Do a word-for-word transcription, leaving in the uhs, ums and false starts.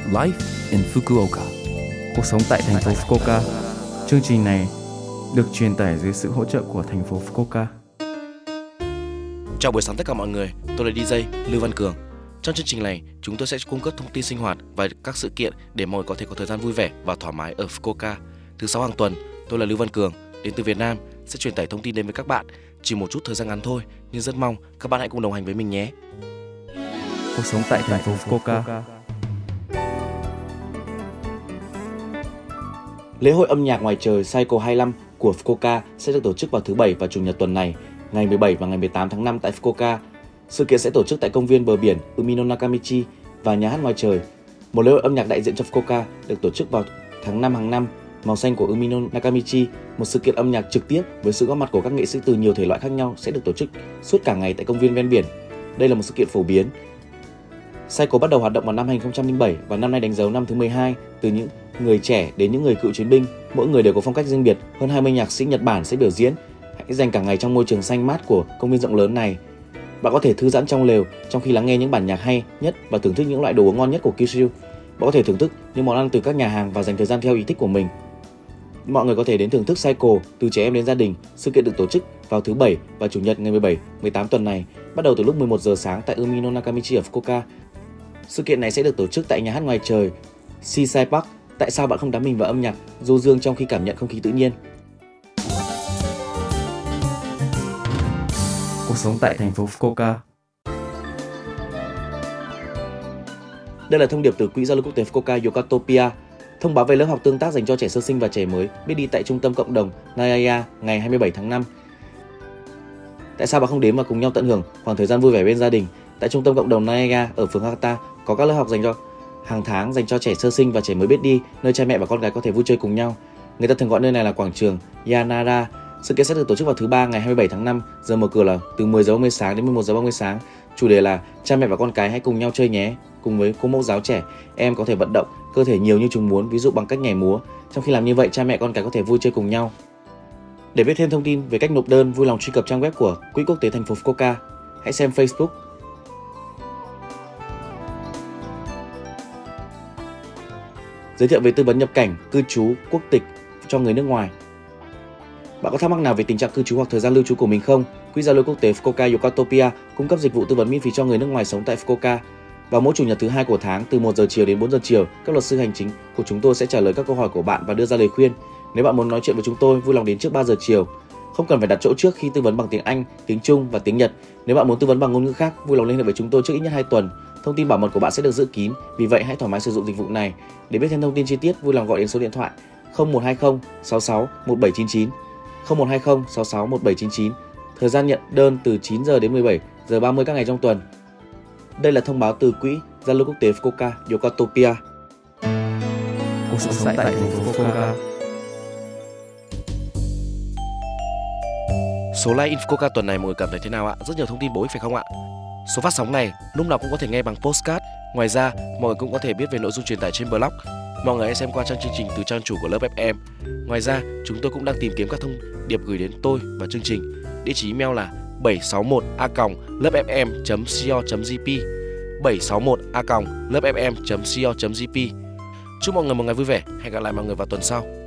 Life in Fukuoka. Cuộc sống tại thành phố Fukuoka. Chương trình này được truyền tải dưới sự hỗ trợ của thành phố Fukuoka. Chào buổi sáng tất cả mọi người, tôi là đi giây Lưu Văn Cường. Trong chương trình này, chúng tôi sẽ cung cấp thông tin sinh hoạt và các sự kiện để mọi người có thể có thời gian vui vẻ và thoải mái ở Fukuoka. Thứ sáu hàng tuần, tôi là Lưu Văn Cường, đến từ Việt Nam, sẽ truyền tải thông tin đến với các bạn. Chỉ một chút thời gian ngắn thôi, nhưng rất mong các bạn hãy cùng đồng hành với mình nhé. Cuộc sống tại thành phố Fukuoka. Lễ hội âm nhạc ngoài trời Cycle hai mươi lăm của Fukuoka sẽ được tổ chức vào thứ Bảy và Chủ nhật tuần này, ngày mười bảy và ngày mười tám tháng năm tại Fukuoka. Sự kiện sẽ tổ chức tại công viên bờ biển Umino Nakamichi và nhà hát ngoài trời. Một lễ hội âm nhạc đại diện cho Fukuoka được tổ chức vào tháng năm hàng năm. Màu xanh của Umino Nakamichi, một sự kiện âm nhạc trực tiếp với sự góp mặt của các nghệ sĩ từ nhiều thể loại khác nhau sẽ được tổ chức suốt cả ngày tại công viên ven biển. Đây là một sự kiện phổ biến. Cycle bắt đầu hoạt động vào năm hai không không bảy và năm nay đánh dấu năm thứ mười hai. Từ những người trẻ đến những người cựu chiến binh, mỗi người đều có phong cách riêng biệt. Hơn hai mươi nhạc sĩ Nhật Bản sẽ biểu diễn. Hãy dành cả ngày trong môi trường xanh mát của công viên rộng lớn này. Bạn có thể thư giãn trong lều trong khi lắng nghe những bản nhạc hay nhất và thưởng thức những loại đồ uống ngon nhất của Kyushu. Bạn có thể thưởng thức những món ăn từ các nhà hàng và dành thời gian theo ý thích của mình. Mọi người có thể đến thưởng thức Cycle từ trẻ em đến gia đình. Sự kiện được tổ chức vào thứ Bảy và Chủ nhật ngày mười bảy, mười tám tuần này, bắt đầu từ lúc mười một giờ sáng tại Umino Nakamichi ở Fukuoka. Sự kiện này sẽ được tổ chức tại nhà hát ngoài trời Seaside Park. Tại sao bạn không đắm mình vào âm nhạc du dương trong khi cảm nhận không khí tự nhiên? Cuộc sống tại thành phố Fukuoka. Đây là thông điệp từ Quỹ giao lưu quốc tế Fukuoka Yokatopia, thông báo về lớp học tương tác dành cho trẻ sơ sinh và trẻ mới biết đi tại trung tâm cộng đồng Nayaya ngày hai mươi bảy tháng năm. Tại sao bạn không đến và cùng nhau tận hưởng khoảng thời gian vui vẻ bên gia đình? Tại trung tâm cộng đồng Nayaya ở phường Hakata có các lớp học dành cho hàng tháng dành cho trẻ sơ sinh và trẻ mới biết đi, nơi cha mẹ và con gái có thể vui chơi cùng nhau. Người ta thường gọi nơi này là quảng trường Yanara. Sự kiện sẽ được tổ chức vào thứ Ba ngày hai mươi bảy tháng năm, giờ mở cửa là từ mười giờ ba mươi sáng đến mười một giờ ba mươi sáng. Chủ đề là cha mẹ và con cái hãy cùng nhau chơi nhé. Cùng với cô mẫu giáo trẻ, em có thể vận động cơ thể nhiều như chúng muốn, ví dụ bằng cách nhảy múa. Trong khi làm như vậy, cha mẹ con cái có thể vui chơi cùng nhau. Để biết thêm thông tin về cách nộp đơn, vui lòng truy cập trang web của Quỹ quốc tế thành phố Fukuoka. Hãy xem Facebook. Giới thiệu về tư vấn nhập cảnh, cư trú, quốc tịch cho người nước ngoài. Bạn có thắc mắc nào về tình trạng cư trú hoặc thời gian lưu trú của mình không? Quỹ giao lưu quốc tế Fukuoka Yokatopia cung cấp dịch vụ tư vấn miễn phí cho người nước ngoài sống tại Fukuoka. Vào mỗi chủ nhật thứ hai của tháng từ một giờ chiều đến bốn giờ chiều, các luật sư hành chính của chúng tôi sẽ trả lời các câu hỏi của bạn và đưa ra lời khuyên. Nếu bạn muốn nói chuyện với chúng tôi, vui lòng đến trước ba giờ chiều. Không cần phải đặt chỗ trước khi tư vấn bằng tiếng Anh, tiếng Trung và tiếng Nhật. Nếu bạn muốn tư vấn bằng ngôn ngữ khác, vui lòng liên hệ với chúng tôi trước ít nhất hai tuần. Thông tin bảo mật của bạn sẽ được giữ kín, vì vậy hãy thoải mái sử dụng dịch vụ này. Để biết thêm thông tin chi tiết, vui lòng gọi đến số điện thoại không một hai không sáu sáu một bảy chín chín, không một hai không sáu sáu một bảy chín chín. Thời gian nhận đơn từ chín giờ đến mười bảy giờ ba mươi các ngày trong tuần. Đây là thông báo từ Quỹ giao lưu quốc tế Fukuoka Yokatopia. Cuộc sống tại thành phố Fukuoka. Số Live in Fukuoka tuần này mọi người cảm thấy thế nào ạ? Rất nhiều thông tin bổ ích phải không ạ? Số phát sóng này lúc nào cũng có thể nghe bằng podcast. Ngoài ra, mọi người cũng có thể biết về nội dung truyền tải trên blog. Mọi người hãy xem qua trang chương trình từ trang chủ của lớp ép em. Ngoài ra, chúng tôi cũng đang tìm kiếm các thông điệp gửi đến tôi và chương trình. Địa chỉ email là bảy sáu một a còng lớp ép em chấm co chấm jp, bảy sáu một a còng lớp ép em chấm co chấm jp. Chúc mọi người một ngày vui vẻ. Hẹn gặp lại mọi người vào tuần sau.